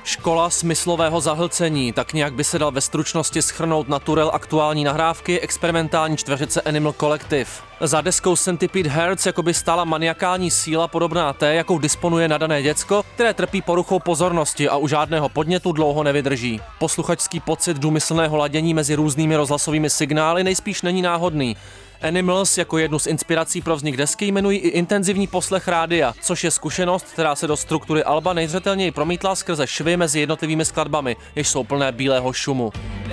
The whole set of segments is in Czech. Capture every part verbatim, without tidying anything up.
Škola smyslového zahlcení, tak nějak by se dal ve stručnosti shrnout naturel aktuální nahrávky experimentální čtveřice Animal Collective. Za deskou Centipede Hearts jakoby stála maniakální síla podobná té, jakou disponuje nadané děcko, které trpí poruchou pozornosti a u žádného podnětu dlouho nevydrží. Posluchačský pocit důmyslného ladění mezi různými rozhlasovými signály nejspíš není náhodný. Animals jako jednu z inspirací pro vznik desky jmenují i intenzivní poslech rádia, což je zkušenost, která se do struktury alba nejzřetelněji promítla skrze švy mezi jednotlivými skladbami, jež jsou plné bílého šumu.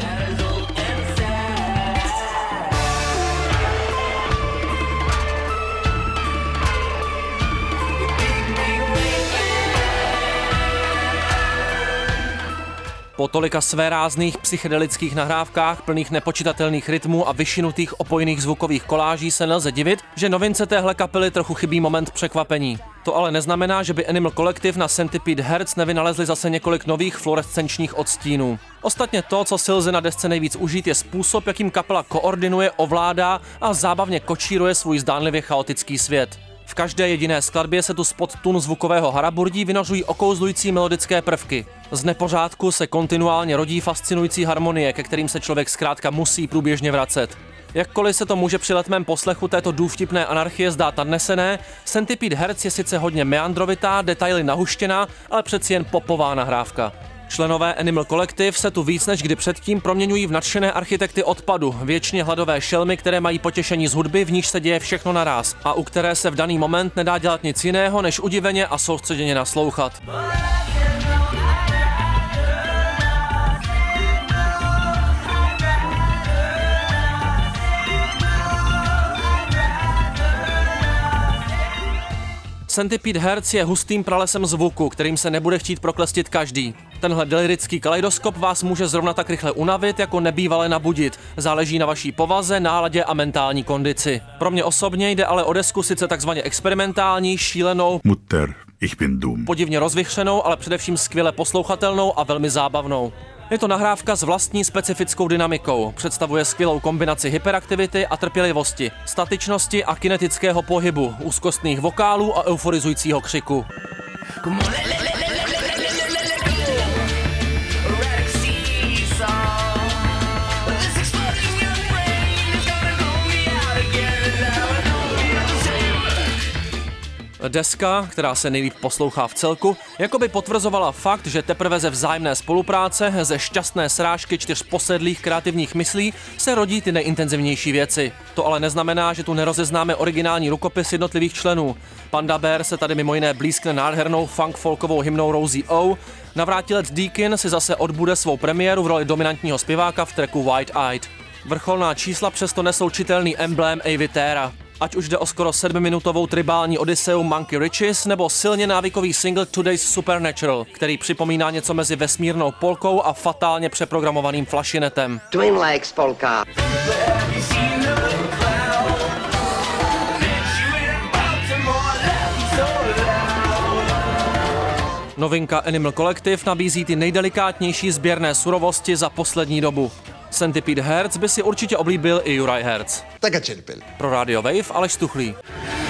Po tolika svérázných psychedelických nahrávkách plných nepočitatelných rytmů a vyšinutých opojných zvukových koláží se nelze divit, že novince téhle kapely trochu chybí moment překvapení. To ale neznamená, že by Animal Collective na Centipede Hearts nevynalezli zase několik nových fluorescenčních odstínů. Ostatně to, co si lze na desce nejvíc užít, je způsob, jakým kapela koordinuje, ovládá a zábavně kočíruje svůj zdánlivě chaotický svět. V každé jediné skladbě se tu spod tun zvukového haraburdí vynořují okouzlující melodické prvky. Z nepořádku se kontinuálně rodí fascinující harmonie, ke kterým se člověk zkrátka musí průběžně vracet. Jakkoliv se to může při letmém poslechu této důvtipné anarchie zdát nadnesené, Centipede Hearts je sice hodně meandrovitá, detaily nahuštěná, ale přeci jen popová nahrávka. Členové Animal Collective se tu víc než kdy předtím proměňují v nadšené architekty odpadu, věčně hladové šelmy, které mají potěšení z hudby, v níž se děje všechno naráz a u které se v daný moment nedá dělat nic jiného, než udiveně a soustředěně naslouchat. Centipede Hearts je hustým pralesem zvuku, kterým se nebude chtít proklestit každý. Tenhle delirický kaleidoskop vás může zrovna tak rychle unavit, jako nebývale nabudit. Záleží na vaší povaze, náladě a mentální kondici. Pro mě osobně jde ale o desku sice takzvaně experimentální, šílenou, Mutter, ich bin dumm, podivně rozvychřenou, ale především skvěle poslouchatelnou a velmi zábavnou. Je to nahrávka s vlastní specifickou dynamikou. Představuje skvělou kombinaci hyperaktivity a trpělivosti, statičnosti a kinetického pohybu, úzkostných vokálů a euforizujícího křiku. Deska, která se nejlíp poslouchá v celku, jakoby potvrzovala fakt, že teprve ze vzájemné spolupráce, ze šťastné srážky čtyř posedlých kreativních myslí se rodí ty nejintenzivnější věci. To ale neznamená, že tu nerozeznáme originální rukopis jednotlivých členů. Panda Bear se tady mimo jiné blízkne nádhernou funk-folkovou hymnou Rosie O. Navrátilec Deakin si zase odbude svou premiéru v roli dominantního zpěváka v tracku White Eyed. Vrcholná čísla přesto nesou čitelný emblém Avey Tara. Ať už jde o skoro sedmiminutovou tribální odyseu Monkey Riches nebo silně návykový single Today's Supernatural, který připomíná něco mezi vesmírnou polkou a fatálně přeprogramovaným flašinetem. Twin Lakes polka. Novinka Animal Collective nabízí ty nejdelikátnější sběrné surovosti za poslední dobu. Centipede Hearts by si určitě oblíbil i Uri Herz. Tak a čerpil. Pro Radio Wave Aleš Stuchlý.